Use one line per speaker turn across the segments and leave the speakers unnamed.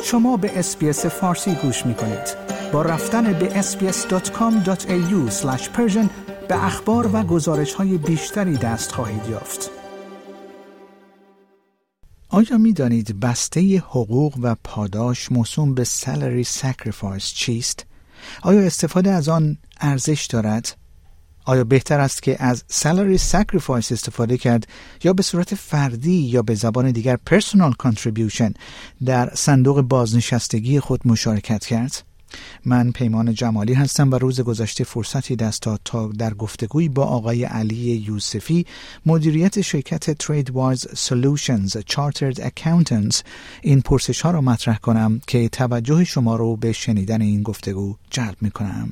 شما به اس‌بی‌اس فارسی گوش می‌کنید. با رفتن به sbs.com.au/persian به اخبار و گزارش‌های بیشتری دست خواهید یافت. آیا می‌دانید بسته حقوق و پاداش موسوم به salary sacrifice چیست؟ آیا استفاده از آن ارزش دارد؟ آیا بهتر است که از salary sacrifice استفاده کرد یا به صورت فردی یا به زبان دیگر personal contribution در صندوق بازنشستگی خود مشارکت کرد؟ من پیمان جمالی هستم و روز گذشته فرصتی دست داد تا در گفتگوی با آقای علی یوسفی مدیریت شرکت TradeWise Solutions Chartered Accountants این پرسش ها را مطرح کنم که توجه شما رو به شنیدن این گفتگو جلب می کنم.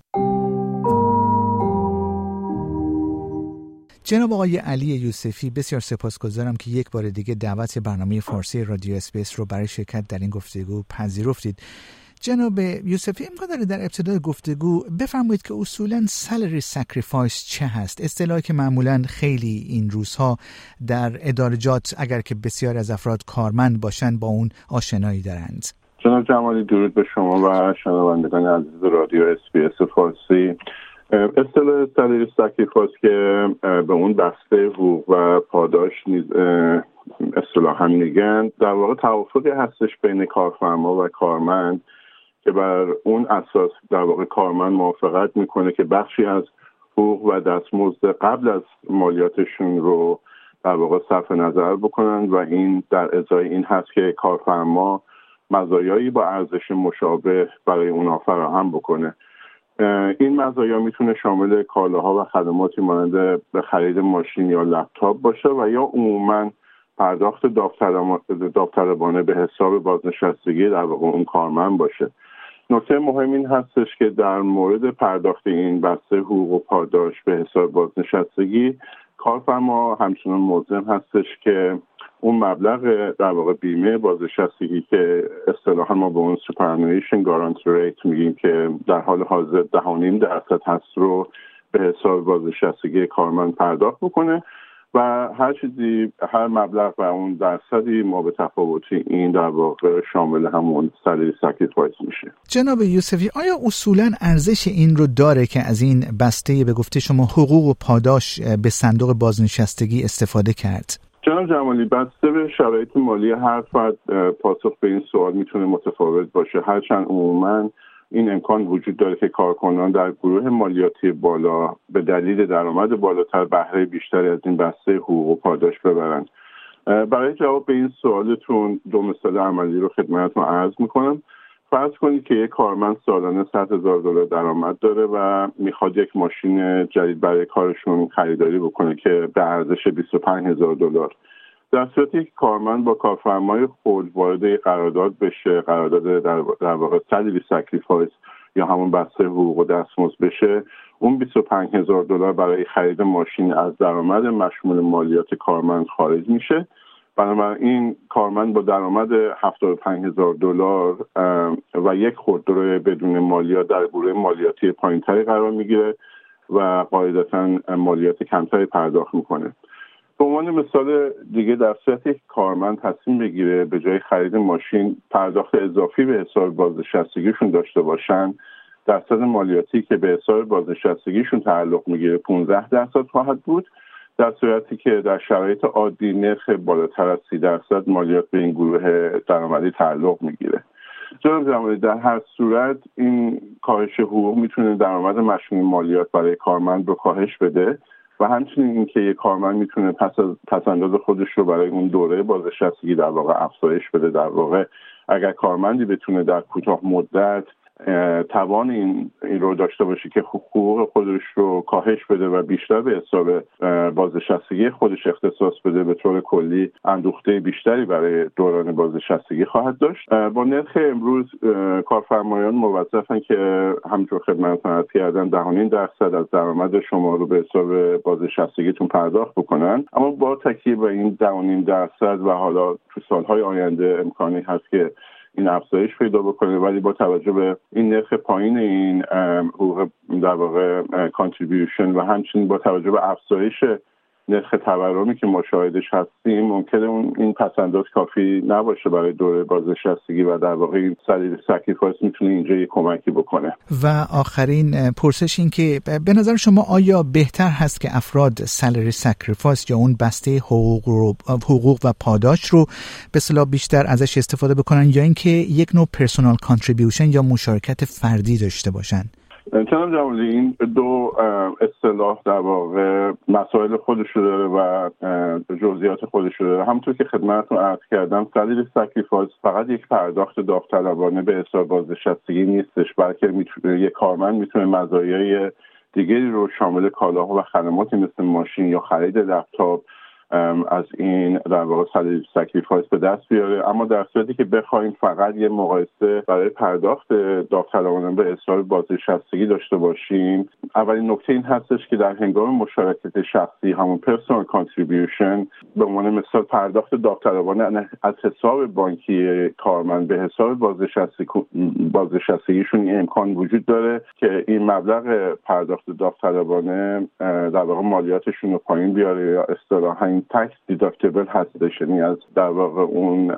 جناب آقای علی یوسفی، بسیار سپاسگزارم که یک بار دیگه دعوت برنامه فارسی رادیو اس‌بی‌اس رو برای شرکت در این گفتگو پذیرفتید. جناب یوسفی، امکان داره در ابتدای گفتگو بفرمایید که اصولاً salary sacrifice چه هست؟ اصطلاحی که معمولاً خیلی این روزها در ادارجات اگر که بسیار از افراد کارمند باشن با اون آشنایی دارند.
جناب جمالی، درود به شما و شنوندگان عزیز رادیو اس‌بی‌اس فارسی. اصطلاح salary sacrifice که به اون بسته حقوق و پاداش نیز اصطلاحاً میگن، در واقع توافقی هستش بین کارفرما و کارمند که بر اون اساس در واقع کارمند موافقت میکنه که بخشی از حقوق و دستمزد قبل از مالیاتشون رو در واقع صرف نظر بکنن و این در ازای این هست که کارفرما مزایایی با ارزش مشابه برای اونها فراهم بکنه. این مزایا میتونه شامل کالاها و خدماتی مانند به خرید ماشین یا لپتاپ باشه و یا عموماً پرداخت داوطلبانه به حساب بازنشستگی در واقع اون کارمند باشه. نکته مهم این هستش که در مورد پرداخت این بسته حقوق و پاداش به حساب بازنشستگی کارفرما همچنان ملزم هستش که اون مبلغ در واقع بیمه بازنشستگی که اصطلاحاً ما به اون سوپرانویشن گارانتی ریت میگیم که در حال حاضر 10.5% هست رو به حساب بازنشستگی کارمند پرداخت بکنه و هر مبلغ و اون درصدی ما به تفاوتی این در واقع شامل همون salary sacrifice میشه.
جناب یوسفی، آیا اصولاً ارزش این رو داره که از این بسته به گفته شما حقوق و پاداش به صندوق بازنشستگی استفاده کرد؟
جناب جمالی، بسته به شرایط مالی هر فرد پاسخ به این سوال میتونه متفاوت باشه، هرچند عموماً این امکان وجود داره که کارکنان در گروه مالیاتی بالا به دلیل درآمد بالاتر بهره بیشتری از این بسته حقوق و پاداش ببرند. برای جواب به این سوالتون دو مثال عملی رو خدمتتون عرض میکنم. فرض کنید که یک کارمند سالانه $100,000 درآمد داره و میخواد یک ماشین جدید برای کارشون خریداری بکنه که به ارزش $25,000. در صورتی که کارمند با کارفرمای خود وارد قرارداد بشه، قرارداد در واقع salary sacrifice یا همون بسته حقوق و دستمزد بشه، اون $25,000 برای خرید ماشین از درآمد مشمول مالیات کارمند خارج میشه. بنابراین کارمند با درآمد $75,000 و یک خودرو بدون مالیات در گروه مالیاتی پایینتری قرار میگیره و قاعدتاً مالیات کمتری پرداخت میکنه. به عنوان مثال دیگه، در صورتی که کارمند تصمیم بگیره به جای خرید ماشین پرداخت اضافی به حساب بازنشستگیشون داشته باشن، درصد مالیاتی که به حساب بازنشستگیشون تعلق میگیره 15% خواهد بود، در صورتی که در شرایط عادی نرخ بالاتر از 30% مالیات به این گروه درآمدی تعلق میگیره. جناب جمالی، در هر صورت این کاهش حقوق میتونه درآمد مشمول مالیات برای کارمند رو کاهش بده و همچنین اینکه یک کارمند میتونه پس انداز خودش رو برای اون دوره بازنشستگی در واقع افزایش بده. در واقع اگر کارمندی بتونه در کوتاه مدت توان این رو داشته باشه که حقوق خودش رو کاهش بده و بیشتر به حساب بازنشستگی خودش اختصاص بده، به طور کلی اندوخته بیشتری برای دوران بازنشستگی خواهد داشت. با نرخ امروز کارفرمایان موظفن که همونطور خدمتتون عرض کردم 10.5% از درآمد شما رو به حساب بازنشستگیتون پرداخت بکنن، اما با تکیه به این 10.5% و حالا تو سالهای آینده امکانی هست که این افزایش پیدا بکنه، ولی با توجه به این نرخ پایین این حقوق در واقع کانتریبیوشن و همچنین با توجه به افزایش نرخ تورمی که مشاهدش هستیم ممکنه این پسنداز کافی نباشه برای دوره بازنشستگی و در واقع این سالری سکریفایس میتونه اینجا یه کمکی بکنه.
و آخرین پرسش این که به نظر شما آیا بهتر هست که افراد سالری سکریفایس یا اون بسته حقوق و پاداش رو به اصطلاح بیشتر ازش استفاده بکنن یا اینکه یک نوع پرسونال کانتریبیوشن یا مشارکت فردی داشته باشن؟
جناب جمالی، این دو اصطلاح در واقع مسائل خودشو داره و جزئیات خودشو داره. همونطور که خدمتتون عرض کردم، سالری سکریفایس فقط یک پرداخت داوطلبانه به حساب بازنشستگی نیستش، بلکه یک کارمند میتونه مزایای دیگری رو شامل کالاها و خدماتی مثل ماشین یا خرید لپتاپ از این در واقع سالری سکریفایس به دست بیاره. اما در صورتی که بخوایم فقط یه مقایسه برای پرداخت داوطلبانه به حساب بازنشستگی داشته باشیم، اولین نکته این هستش که در هنگام مشارکت شخصی، همون پرسونال کانتریبیوشن، به عنوان مثال پرداخت داوطلبانه از حساب بانکی کارمند به حساب بازنشستگیشون این امکان وجود داره که این مبلغ پرداخت داوطلبانه در واقع مالیاتشون رو پایین بیاره یا اصطلاحاً تکس دیداکتیبل هستش، یعنی از در واقع اون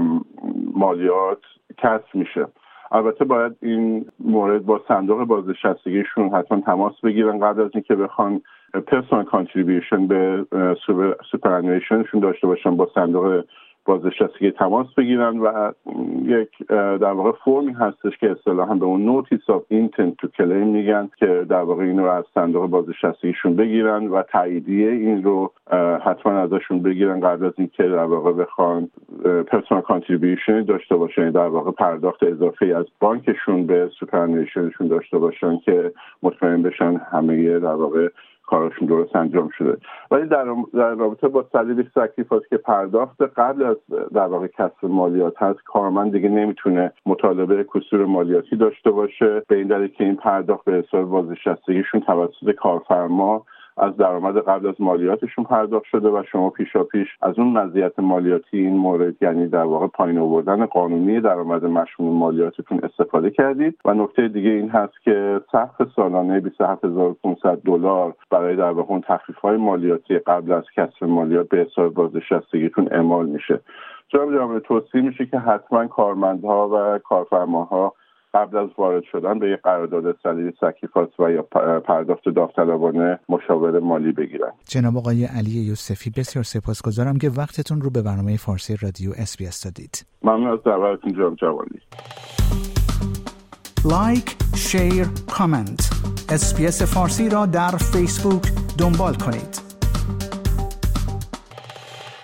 مالیات کسر میشه. البته باید این مورد با صندوق بازنشستگیشون حتما تماس بگیرن قبل از اینکه بخوان پرسونال کانتریبیوشن به سوپرانویشنشون داشته باشن، با صندوق بازنشستگی تماس بگیرن و یک در واقع فرمی هستش که اصطلاحاً به اون نوتیس آف اینتنت تو کلیم میگن که در واقع اینو از صندوق بازنشستگیشون بگیرن و تاییدیه این رو حتما ازشون بگیرن قبل از اینکه در واقع بخوان پرسونال کانتریبیوشن داشته باشن، در واقع پرداخت اضافی از بانکشون به سوپرانویشنشون داشته باشن که مطمئن بشن همه در واقع کارشون درست انجام شده. ولی در رابطه با سالری سکریفایس که پرداخت قبل از در واقع کسر مالیات هست، کارمند دیگه نمیتونه مطالبه کسور مالیاتی داشته باشه، به این دلیل که این پرداخت به حساب بازنشستگیشون توسط کارفرما از درآمد قبل از مالیاتشون پرداخت شده و شما پیشاپیش از اون مزیت مالیاتی این مورد، یعنی در واقع پایین آوردن قانونی درآمد مشمول مالیاتتون استفاده کردید. و نکته دیگه این هست که سقف سالانه $27,500 برای در واقع اون تخفیف‌های مالیاتی قبل از کسر مالیات به حساب بازنشستگیتون اعمال میشه. جناب توصیه میشه که حتما کارمندها و کارفرماها قبل از وارد شدن به یک قرارداد سالری سکریفایس و یا پرداخت داوطلبانه مشاوره مالی بگیرن.
جناب آقای علی یوسفی، بسیار سپاسگزارم که وقتتون رو به برنامه فارسی رادیو SBS دادید.
ممنون از دعوتتون جناب جوانی.
لایک، شیر، کامنت. SBS فارسی را در فیسبوک دنبال کنید.